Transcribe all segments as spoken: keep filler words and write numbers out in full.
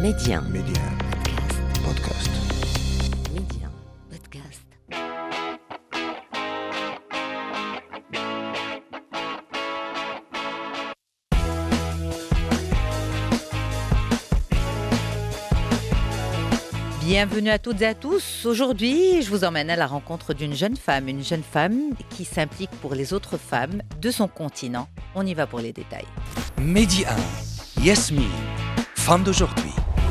Média. Média. Podcast. Média. Podcast. Bienvenue à toutes et à tous. Aujourd'hui, je vous emmène à la rencontre d'une jeune femme, une jeune femme qui s'implique pour les autres femmes de son continent. On y va pour les détails. Média. Yasmine, femme d'aujourd'hui.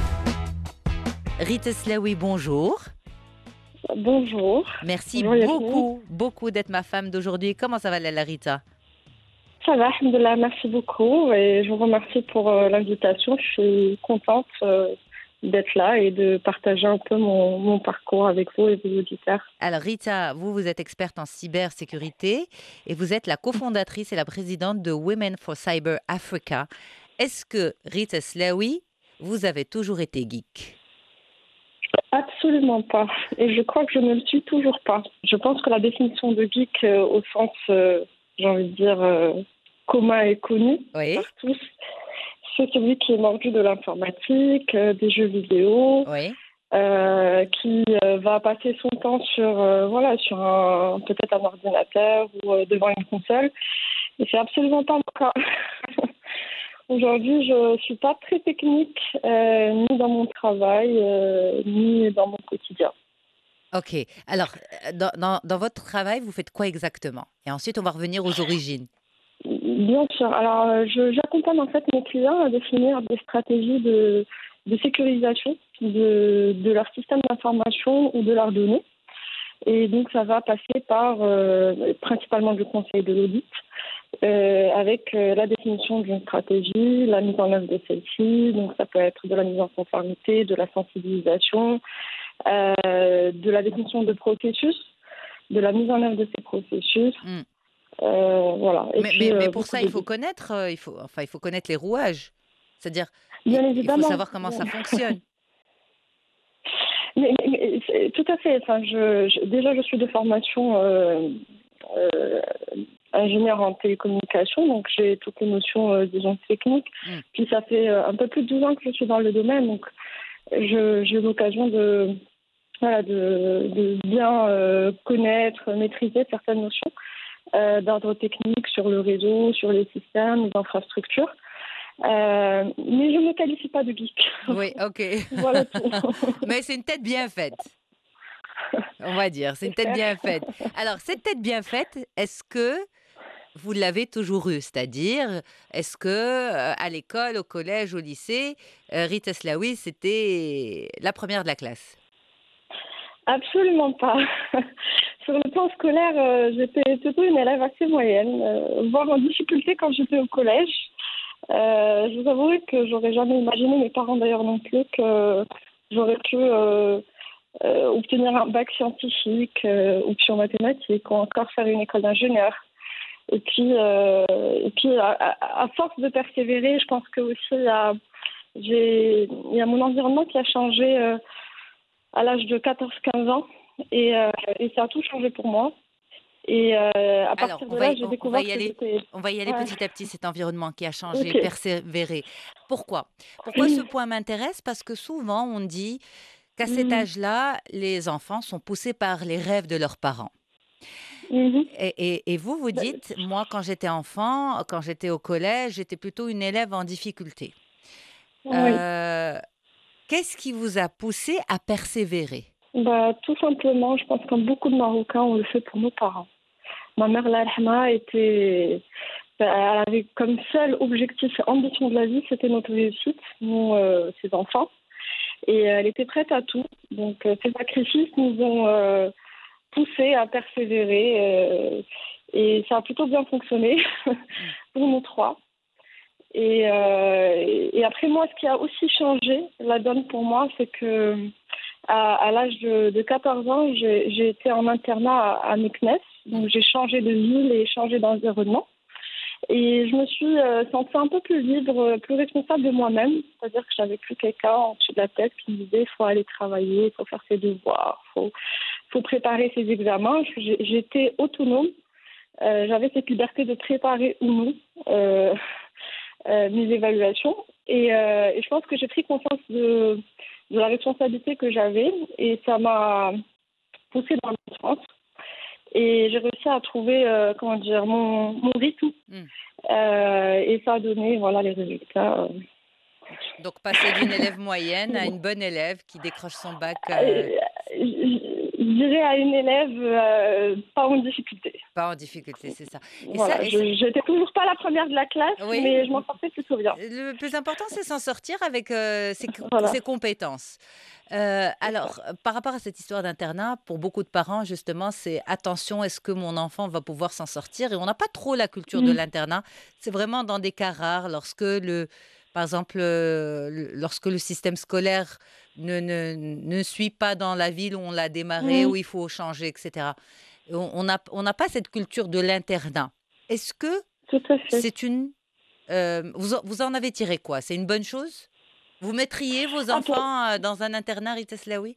Rita Slaoui, bonjour. Bonjour. Merci Bonjour, beaucoup, beaucoup d'être ma femme d'aujourd'hui. Comment ça va, Lala Rita? Ça va, alhamdoulilah, merci beaucoup. Et je vous remercie pour euh, l'invitation. Je suis contente euh, d'être là et de partager un peu mon, mon parcours avec vous et vos auditeurs. Alors Rita, vous, vous êtes experte en cybersécurité et vous êtes la cofondatrice et la présidente de Women for Cyber Africa. Est-ce que, Rita Slaoui, vous avez toujours été geek? Absolument pas. Et je crois que je ne le suis toujours pas. Je pense que la définition de geek euh, au sens, euh, j'ai envie de dire, euh, commun et connu Oui. par tous, c'est celui qui est mordu de l'informatique, euh, des jeux vidéo, Oui. euh, qui euh, va passer son temps sur, euh, voilà, sur un, peut-être un ordinateur ou euh, devant une console. Et c'est absolument pas mon cas. Aujourd'hui, je suis pas très technique, euh, ni dans mon travail, euh, ni dans mon quotidien. Ok. Alors, euh, dans, dans, dans votre travail, vous faites quoi exactement? Et ensuite, on va revenir aux origines. Bien sûr. Alors, euh, je, j'accompagne en fait mes clients à définir des stratégies de, de sécurisation de, de leur système d'information ou de leurs données. Et donc, ça va passer par euh, principalement du conseil de l'audit, euh, avec euh, la définition d'une stratégie, la mise en œuvre de celle-ci. Donc, ça peut être de la mise en conformité, de la sensibilisation, euh, de la définition de processus, de la mise en œuvre de ces processus. Mm. Euh, voilà. Et Mais, puis, mais, mais euh, pour beaucoup ça, de- il faut connaître, euh, il faut, enfin, il faut connaître les rouages. C'est-à-dire, Bien il, il faut évidemment. savoir comment ça fonctionne. Mais, mais- mais c'est- tout à fait. Enfin, je, je- déjà, je suis de formation euh, euh, ingénieur en télécommunication, donc j'ai toutes les notions, euh, disons, techniques. Mm. Puis ça fait euh, un peu plus de douze ans que je suis dans le domaine, donc je, j'ai eu l'occasion de, voilà, de, de bien euh, connaître, maîtriser certaines notions euh, d'ordre technique sur le réseau, sur les systèmes, les infrastructures. Euh, mais je ne me qualifie pas de geek. Oui, ok. Voilà tout. Mais c'est une tête bien faite. On va dire, c'est une tête bien faite. Alors, cette tête bien faite, est-ce que vous l'avez toujours eue? C'est-à-dire, est-ce que euh, à l'école, au collège, au lycée, euh, Rita Slaoui, c'était la première de la classe? Absolument pas. Sur le plan scolaire, euh, j'étais plutôt une élève assez moyenne, euh, voire en difficulté quand j'étais au collège. Euh, je vous avouerai que j'aurais jamais imaginé, mes parents d'ailleurs non plus, que j'aurais pu euh, euh, obtenir un bac scientifique, euh, option mathématiques, ou encore faire une école d'ingénieur. Et puis, euh, et puis à, à- à force de persévérer, je pense que aussi il y a, j'ai, il y a mon environnement qui a changé euh, à l'âge de quatorze quinze ans. Et, euh, et ça a tout changé pour moi. Et euh, à Alors, partir on de va là, y, j'ai on, on va découvert y que aller, j'étais... on va y aller Ouais. petit à petit, cet environnement qui a changé, Ok. persévérer. Pourquoi? Pourquoi ce point m'intéresse? Parce que souvent, on dit qu'à cet Mhm. âge-là, les enfants sont poussés par les rêves de leurs parents. Mhm. Et, et- et vous, vous Bah, dites, moi, quand j'étais enfant, quand j'étais au collège, j'étais plutôt une élève en difficulté. oui. Euh, Qu'est-ce qui vous a poussé à persévérer? Bah, tout simplement, je pense que beaucoup de Marocains, on le fait pour nos parents. Ma mère, la rahma, était... Elle avait comme seul objectif et ambition de la vie, c'était notre réussite, nous, euh, ses enfants. Et euh, elle était prête à tout. Donc, euh, ces sacrifices nous ont euh, poussés à persévérer. euh, et ça a plutôt bien fonctionné pour nous trois. Et, euh, et et après, moi, ce qui a aussi changé la donne pour moi, c'est que à, à l'âge de, de quatorze ans, j'ai, j'ai été en internat à, à Meknès. Donc, j'ai changé de ville et changé d'environnement. Et je me suis euh, sentie un peu plus libre, plus responsable de moi-même. C'est-à-dire que j'avais plus quelqu'un en dessus de la tête qui me disait il faut aller travailler, il faut faire ses devoirs, il faut, faut préparer ses examens. J'ai- J'étais autonome. Euh, j'avais cette liberté de préparer ou non. Euh, euh, mes évaluations. Et, euh, et je pense que j'ai pris conscience de, de la responsabilité que j'avais et ça m'a poussée dans le sens. Et j'ai réussi à trouver, euh, comment dire, mon, mon rythme. Mm. Euh, et ça a donné, voilà, les résultats. Donc, passer d'une élève moyenne à une bonne élève qui décroche son bac. Euh, euh, je, je dirais à une élève euh, pas en difficulté. Pas en difficulté, c'est ça. Et ça, Voilà, et ça- je n'étais toujours pas la première de la classe, oui, mais je m'en sortais plutôt bien. le plus important, c'est s'en sortir avec euh, ses, co- Voilà. ses compétences. Euh, C'est ça. alors, euh, par rapport à cette histoire d'internat, pour beaucoup de parents, justement, c'est attention, est-ce que mon enfant va pouvoir s'en sortir? Et on n'a pas trop la culture de Mm. l'internat. C'est vraiment dans des cas rares, lorsque le, par exemple, euh, le- lorsque le système scolaire ne, ne, ne suit pas dans la ville où on l'a démarré, Mm. où il faut changer, et cetera. Et On on n'a on n'a pas cette culture de l'internat. Est-ce que Tout à fait. c'est une... euh, vous, en- vous en avez tiré quoi? C'est une bonne chose? Vous mettriez vos Ah, pour- enfants euh, dans un internat Rita Slaoui?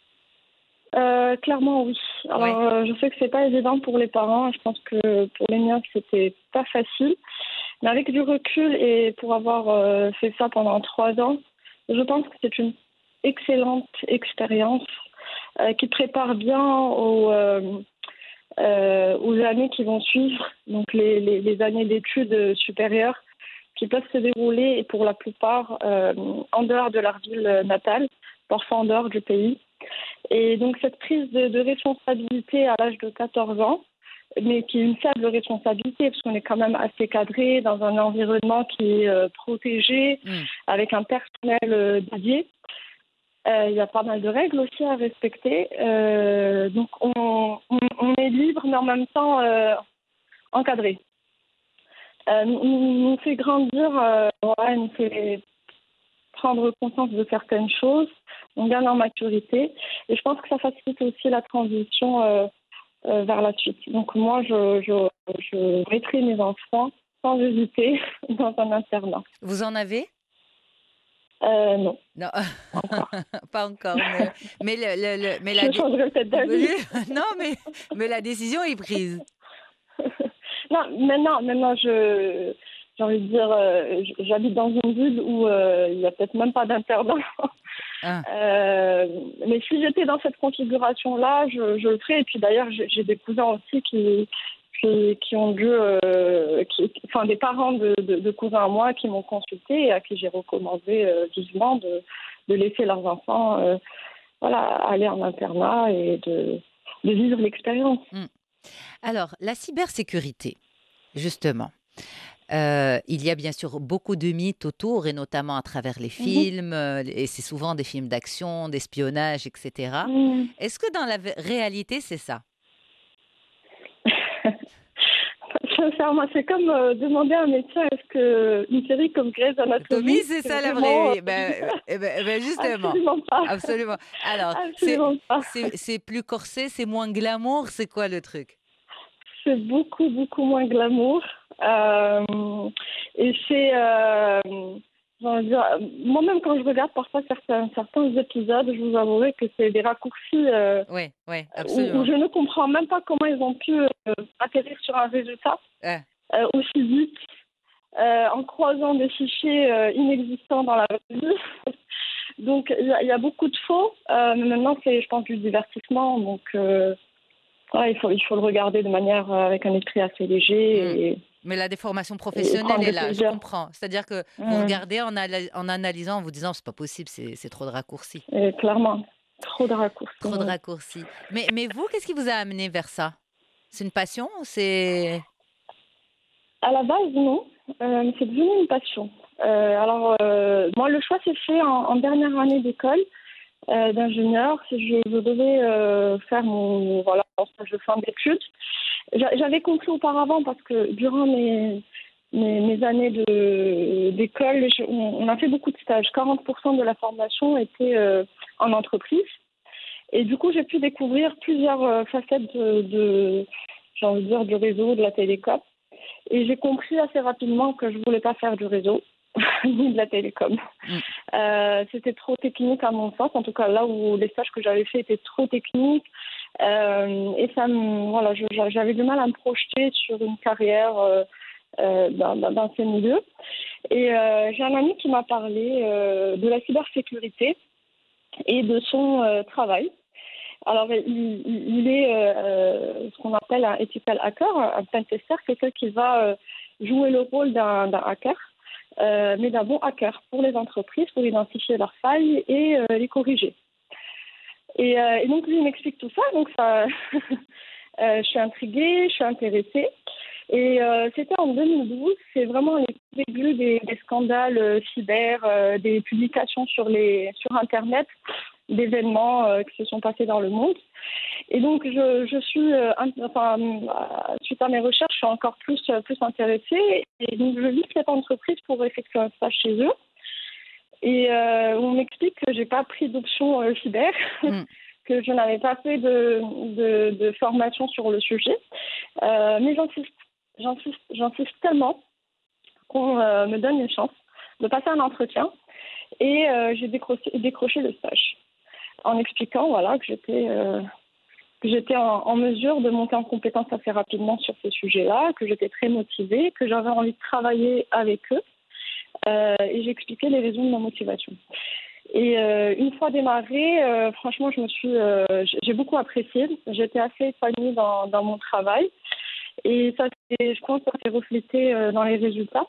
euh, clairement, oui. Oui. Alors, euh, je sais que c'est pas évident pour les parents. Je pense que pour les miens, c'était pas facile. Mais avec du recul et pour avoir euh, fait ça pendant trois ans, je pense que c'est une excellente expérience euh, qui prépare bien aux, euh, euh, aux années qui vont suivre, donc les, les, les années d'études supérieures qui peuvent se dérouler et pour la plupart euh, en dehors de leur ville natale, parfois en dehors du pays. Et donc cette prise de, de responsabilité à l'âge de quatorze ans, mais qui est une faible responsabilité parce qu'on est quand même assez cadré dans un environnement qui est euh, protégé, Mm. avec un personnel euh, dédié. Euh, Il y a pas mal de règles aussi à respecter. Euh, donc on, on, on est libre, mais en même temps euh, encadré. Euh, nous, nous nous fait grandir, euh, ouais, nous fait prendre conscience de certaines choses, on gagne en maturité. Et je pense que ça facilite aussi la transition euh, euh, vers la suite. Donc moi, je, je, je mettrai mes enfants sans hésiter dans un internat. Vous en avez? Euh, non, Non, pas encore. pas encore, mais, mais, le, le- le- mais la Je dé- changerai peut-être d'avis. non, mais, mais la décision est prise. Non, maintenant, maintenant je, j'ai envie de dire, euh, j'habite dans une ville où euh, il n'y a peut-être même pas d'internat. Ah, Euh, mais si j'étais dans cette configuration-là, je, je le ferais. Et puis d'ailleurs, j'ai, j'ai des cousins aussi qui, qui, qui ont dû, euh, qui, enfin des parents de, de, de cousins à moi qui m'ont consulté et à qui j'ai recommandé euh, vivement de, de laisser leurs enfants, euh, voilà, aller en internat et de, de vivre l'expérience. mm. Alors, la cybersécurité, justement. Euh, il y a bien sûr beaucoup de mythes autour, et notamment à travers les Mhm. films, euh, et c'est souvent des films d'action, d'espionnage, et cetera. Mhm. Est-ce que dans la v- réalité, c'est ça? Sincèrement, c'est comme euh, demander à un médecin est-ce que une série comme Grey's Tommy, Anatomy, c'est c'est ça la vraiment vraie euh, vie. Ben, eh ben- eh ben justement, absolument pas, absolument. Alors, c'est absolument pas. c'est c'est plus corsé, c'est moins glamour, c'est quoi le truc? C'est beaucoup beaucoup moins glamour euh, et c'est euh, j'ai envie de dire, moi-même quand je regarde parfois certains certains épisodes, je vous avouerai que c'est des raccourcis euh, Oui, oui, où, où absolument. je ne comprends même pas comment ils ont pu euh, atterrir sur un résultat Ah, euh, aussi vite. Euh, en croisant des fichiers euh, inexistants dans la vraie vie. Donc, il y, a- il y a beaucoup de faux. Euh, mais maintenant, c'est, je pense, du divertissement. Donc, euh, voilà, il faut, il faut le regarder de manière euh, avec un esprit assez léger mm. et, Mais la déformation et professionnelle prendre est du là, je plaisir. comprends. C'est-à-dire que vous Mm. regardez en, ala- en analysant, en vous disant, c'est pas possible, c'est c'est trop de raccourcis. Et clairement, trop de raccourcis. Trop de Oui. raccourcis. Mais, mais vous, qu'est-ce qui vous a amené vers ça? C'est une passion ou c'est... À la base, non. Euh, mais c'est devenu une passion. Euh, alors, euh, moi, le choix s'est fait en, en dernière année d'école euh, d'ingénieur. Je, je devais euh, faire mon, voilà, mon stage de fin d'études. J'a- J'avais compris auparavant parce que durant mes, mes, mes années de, d'école, je- on, on a fait beaucoup de stages. quarante pour cent de la formation était euh, en entreprise. Et du coup, j'ai pu découvrir plusieurs euh, facettes de, de, j'ai envie de dire, du réseau, de la télécom. Et j'ai compris assez rapidement que je voulais pas faire du réseau ni de la télécom. Mm. Euh, c'était trop technique à mon sens. En tout cas, là où les stages que j'avais faits étaient trop techniques. Euh, et ça me, voilà, je- j'avais du mal à me projeter sur une carrière euh, euh, dans, dans, dans ces milieux. Et euh, j'ai un ami qui m'a parlé euh, de la cybersécurité et de son euh, travail. Alors, il, il, il est euh, ce qu'on appelle un ethical hacker, un pentester, quelqu'un qui va euh, jouer le rôle d'un, d'un hacker, euh, mais d'un bon hacker pour les entreprises, pour identifier leurs failles et euh, les corriger. Et, euh, et donc, lui, il m'explique tout ça. Donc, ça, euh, je suis intriguée, je suis intéressée. Et euh, c'était en deux mille douze, c'est vraiment les débuts des, des scandales euh, cyber, euh, des publications sur, les, sur Internet, d'événements euh, qui se sont passés dans le monde. Et donc, je, je suis, euh, enfin, euh, suite à mes recherches, je suis encore plus, euh, plus intéressée. Et donc, je visite cette entreprise pour effectuer un stage chez eux. Et euh, on m'explique que j'ai pas pris d'option euh, cyber, mm. que je n'avais pas fait de, de, de formation sur le sujet. Euh, mais j'insiste, j'insiste, j'insiste tellement qu'on euh, me donne une chance de passer un entretien. Et euh, j'ai décroché, décroché le stage en expliquant voilà, que j'étais, euh, que j'étais en, en mesure de monter en compétence assez rapidement sur ces sujets-là, que j'étais très motivée, que j'avais envie de travailler avec eux. Euh, et j'ai expliqué les raisons de ma motivation. Et euh, une fois démarré, euh, franchement, je me suis, euh, j'ai beaucoup apprécié. J'étais assez épanouie dans, dans mon travail. Et ça, je pense que ça s'est reflété euh, dans les résultats.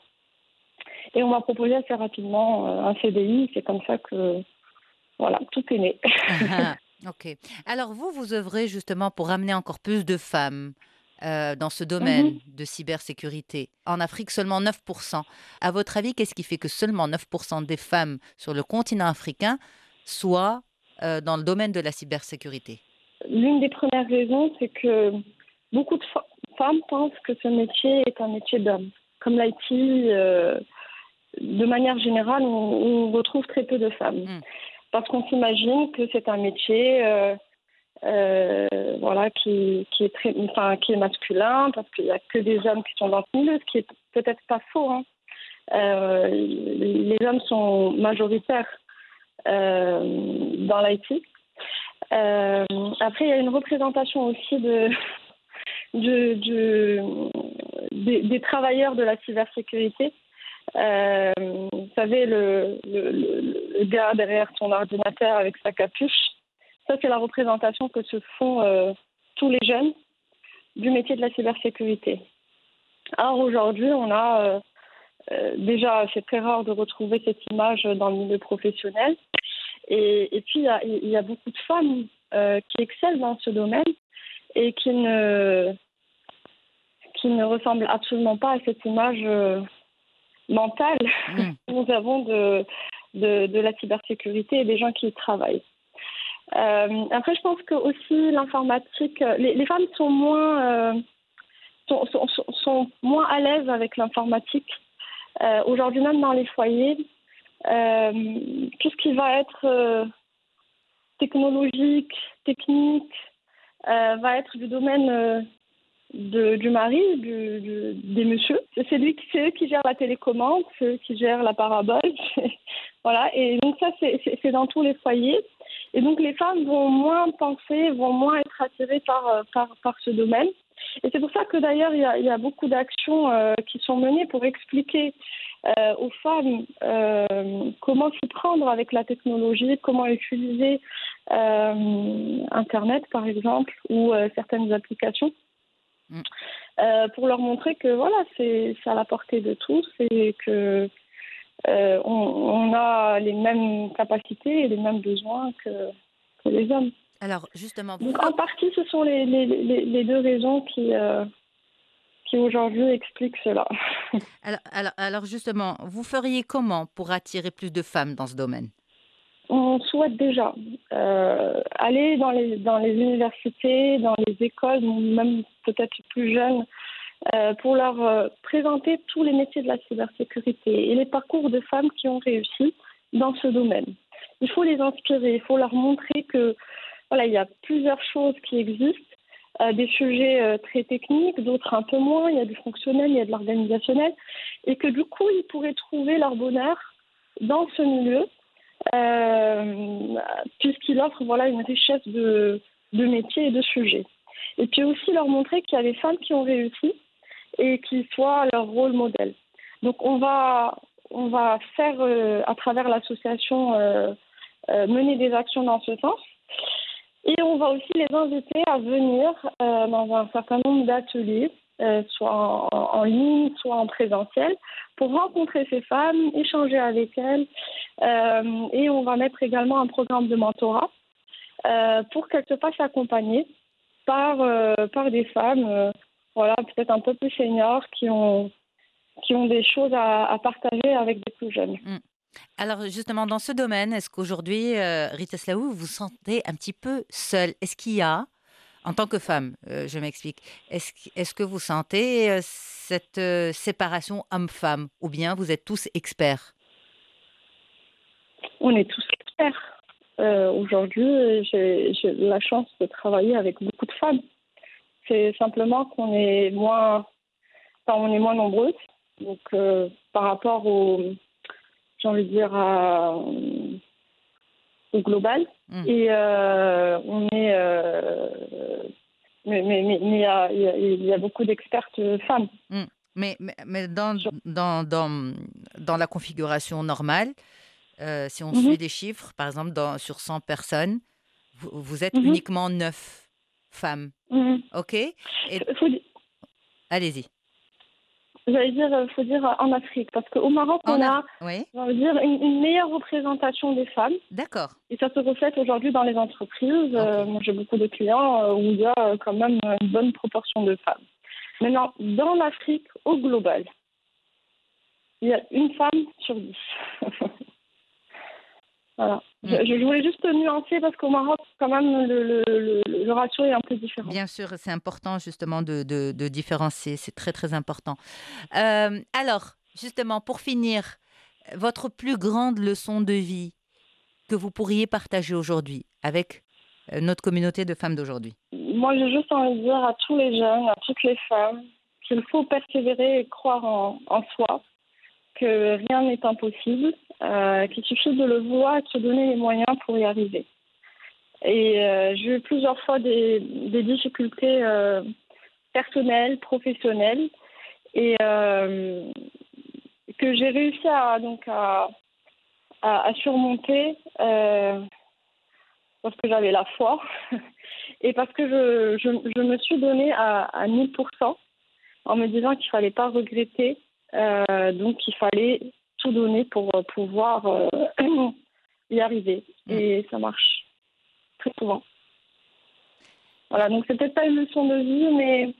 Et on m'a proposé assez rapidement euh, un C D I. C'est comme ça que, voilà, tout est né. Ah, ok. Alors, vous, vous œuvrez justement pour amener encore plus de femmes euh, dans ce domaine mm-hmm. de cybersécurité. En Afrique, seulement neuf pour cent. À votre avis, qu'est-ce qui fait que seulement neuf pour cent des femmes sur le continent africain soient euh, dans le domaine de la cybersécurité? L'une des premières raisons, c'est que beaucoup de fa- femmes pensent que ce métier est un métier d'homme. Comme l'I T, euh, de manière générale, on, on retrouve très peu de femmes. Mm. Parce qu'on s'imagine que c'est un métier euh, euh, voilà, qui, qui, est très, enfin, qui est masculin, parce qu'il n'y a que des hommes qui sont dans ce milieu, ce qui est peut-être pas faux. Hein. Euh, les hommes sont majoritaires euh, dans l'I T. Euh, après, il y a une représentation aussi de, de, de, des, des travailleurs de la cybersécurité. Euh, vous savez, le, le, le, le gars derrière son ordinateur avec sa capuche, ça c'est la représentation que se font euh, tous les jeunes du métier de la cybersécurité. Alors aujourd'hui, on a euh, euh, déjà, c'est très rare de retrouver cette image dans le milieu professionnel. Et, et puis, il y a, il y a beaucoup de femmes euh, qui excellent dans ce domaine et qui ne, qui ne ressemblent absolument pas à cette image euh, mentale mmh. que nous avons de, de, de la cybersécurité et des gens qui y travaillent. Euh, après, je pense que aussi l'informatique, les, les femmes sont moins, euh, sont, sont, sont moins à l'aise avec l'informatique. Euh, aujourd'hui, même dans les foyers, euh, tout ce qui va être euh, technologique, technique, euh, va être du domaine euh, de, du mari, du, du, des messieurs. C'est lui qui, c'est eux qui gèrent la télécommande, c'est eux qui gèrent la parabole. Voilà. Et donc ça, c'est, c'est, c'est dans tous les foyers. Et donc les femmes vont moins penser, vont moins être attirées par, par, par ce domaine. Et c'est pour ça que d'ailleurs, il y a, il y a beaucoup d'actions euh, qui sont menées pour expliquer euh, aux femmes euh, comment s'y prendre avec la technologie, comment utiliser euh, Internet, par exemple, ou euh, certaines applications, mm. euh, pour leur montrer que voilà, c'est, c'est à la portée de tous et que euh, on, on a les mêmes capacités et les mêmes besoins que, que les hommes. Alors, justement, vous... Donc, en partie, ce sont les, les, les, les deux raisons qui, euh, qui aujourd'hui expliquent cela. alors, alors, alors, justement, vous feriez comment pour attirer plus de femmes dans ce domaine? On souhaite déjà euh, aller dans les, dans les universités, dans les écoles, même peut-être plus jeunes, euh, pour leur euh, présenter tous les métiers de la cybersécurité et les parcours de femmes qui ont réussi dans ce domaine. Il faut les inspirer, il faut leur montrer que voilà, il y a plusieurs choses qui existent, euh, des sujets euh, très techniques, d'autres un peu moins, il y a du fonctionnel, il y a de l'organisationnel, et que du coup, ils pourraient trouver leur bonheur dans ce milieu, euh, puisqu'il offre voilà, une richesse de, de métiers et de sujets. Et puis aussi leur montrer qu'il y a des femmes qui ont réussi et qui soient leur rôle modèle. Donc on va, on va faire, euh, à travers l'association, euh, euh, mener des actions dans ce sens. Et on va aussi les inviter à venir euh, dans un certain nombre d'ateliers, euh, soit en, en ligne, soit en présentiel, pour rencontrer ces femmes, échanger avec elles. Euh, et on va mettre également un programme de mentorat euh, pour qu'elles se fassent accompagner par, euh, par des femmes, euh, voilà, peut-être un peu plus seniors, qui ont, qui ont des choses à, à partager avec des plus jeunes. Mm. Alors justement, dans ce domaine, est-ce qu'aujourd'hui, euh, Rita Slaoui, vous vous sentez un petit peu seule? Est-ce qu'il y a, en tant que femme, euh, je m'explique, est-ce, qu- est-ce que vous sentez euh, cette euh, séparation homme-femme ou bien vous êtes tous experts? On est tous experts. Euh, aujourd'hui, j'ai, j'ai la chance de travailler avec beaucoup de femmes. C'est simplement qu'on est moins, enfin, on est moins nombreuses. Donc, euh, par rapport au, j'ai envie de dire, à, au global. Mm. Et euh, on est, euh, mais mais mais mais il y a, il y a, il y a beaucoup d'expertes femmes. Mm. Mais, mais, mais dans, Sur- dans, dans, dans la configuration normale, euh, si on Mhm, suit les chiffres, par exemple, dans, sur cent personnes, vous, vous êtes mhm, uniquement neuf femmes. mhm. OK? Et Faut, di- allez-y. j'allais dire, faut dire en Afrique, parce qu'au Maroc, En on a... a, Oui, j'ai envie de dire, une, une meilleure représentation des femmes. d'accord. Et ça se reflète aujourd'hui dans les entreprises. OK. Euh, moi, j'ai beaucoup de clients euh, où il y a euh, quand même une bonne proportion de femmes. Maintenant, dans l'Afrique, au global, il y a une femme sur dix. Voilà. Mm. Je, je voulais juste nuancer parce qu'au Maroc, quand même, le, le, le, le ratio est un peu différent. Bien sûr, c'est important justement de, de, de différencier, c'est très très important. Euh, alors, justement, pour finir, votre plus grande leçon de vie que vous pourriez partager aujourd'hui avec euh, notre communauté de femmes d'aujourd'hui? Moi, j'ai juste envie de dire à tous les jeunes, à toutes les femmes, qu'il faut persévérer et croire en, en soi, que rien n'est impossible, euh, qu'il suffit de le vouloir et de se donner les moyens pour y arriver. Et euh, j'ai eu plusieurs fois des, des difficultés euh, personnelles, professionnelles, et euh, que j'ai réussi à, donc à, à, à surmonter euh, parce que j'avais la foi et parce que je, je, je me suis donnée à, à mille pour cent en me disant qu'il ne fallait pas regretter, euh, donc il fallait tout donner pour pouvoir euh, y arriver. Et ça marche très souvent. Voilà, donc c'est peut-être pas une leçon de vie, mais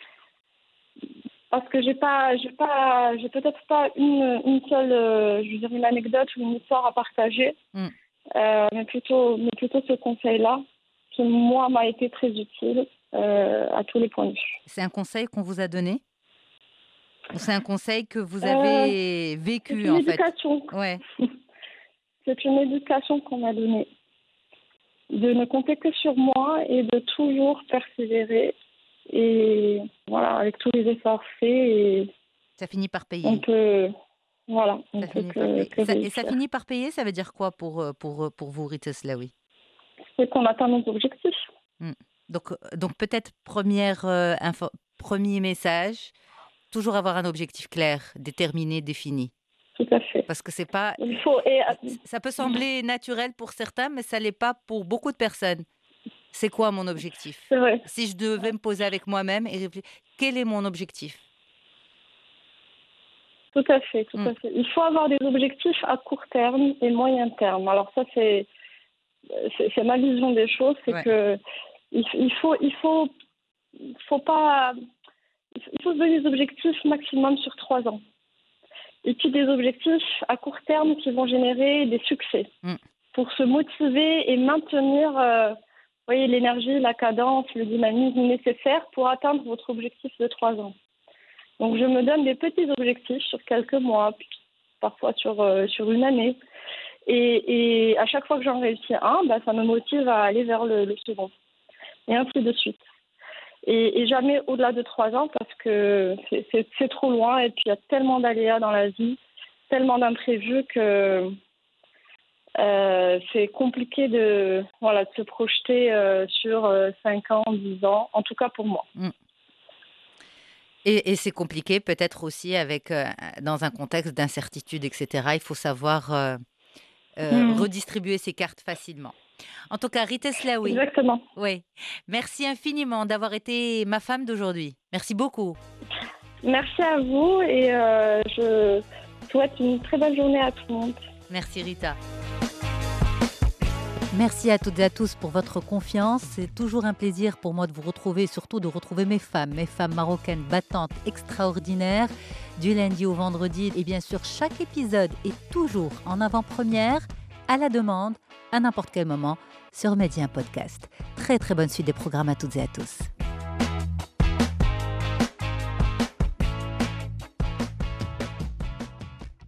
parce que j'ai pas, j'ai pas, j'ai peut-être pas une, une seule, euh, je veux dire une anecdote ou une histoire à partager, Mm. euh, mais plutôt, mais plutôt ce conseil-là qui moi m'a été très utile euh, à tous les points de vue. C'est un conseil qu'on vous a donné ou c'est un conseil que vous Euh, avez c'est vécu une en fait? éducation, Ouais. c'est une éducation qu'on m'a donnée, de ne compter que sur moi et de toujours persévérer. Et voilà, avec tous les efforts faits, et Ça finit par on payer. peut, voilà, on Ça peut finit par que, payer. que Ça- et ça réussir. finit par payer, ça veut dire quoi pour, euh, pour, euh, pour vous, Rita Slaoui? C'est qu'on atteint nos objectifs. Mm. Donc, euh, donc peut-être première, euh, info- premier message, toujours avoir un objectif clair, déterminé, défini. Tout à fait. Parce que c'est pas, Il faut, et ça peut sembler naturel pour certains, mais ça l'est pas pour beaucoup de personnes. C'est quoi mon objectif? c'est vrai, Si je devais me poser avec moi-même et réfléchir, quel est mon objectif? tout à fait, tout Mm. à fait. Il faut avoir des objectifs à court terme et moyen terme. Alors ça, c'est, c'est, c'est ma vision des choses, c'est Ouais. que il, il faut, il faut, il faut pas, il faut se donner des objectifs maximum sur trois ans. Et puis des objectifs à court terme qui vont générer des succès Mm. pour se motiver et maintenir, euh, vous voyez, l'énergie, la cadence, le dynamisme nécessaire pour atteindre votre objectif de trois ans. Donc je me donne des petits objectifs sur quelques mois, puis parfois sur, euh, sur une année. Et, et à chaque fois que j'en réussis un, bah, ça me motive à aller vers le, le second. Et ainsi de suite. Et, et jamais au-delà de trois ans parce que c'est, c'est, c'est trop loin et puis il y a tellement d'aléas dans la vie, tellement d'imprévus que euh, c'est compliqué de, voilà, de se projeter euh, sur euh, cinq ans, dix ans, en tout cas pour moi. Mm. Et, et c'est compliqué peut-être aussi avec, euh, dans un contexte d'incertitude, et cetera. Il faut savoir euh, euh, Hmm, redistribuer ses cartes facilement. En tout cas, Rita Slaoui, exactement. oui, merci infiniment d'avoir été ma femme d'aujourd'hui. Merci beaucoup. Merci à vous et euh, je souhaite une très bonne journée à tout le monde. Merci Rita. Merci à toutes et à tous pour votre confiance. C'est toujours un plaisir pour moi de vous retrouver, surtout de retrouver mes femmes, mes femmes marocaines battantes, extraordinaires, du lundi au vendredi. Et bien sûr, chaque épisode est toujours en avant-première, à la demande, à n'importe quel moment, sur Média Podcast. Très très bonne suite des programmes à toutes et à tous.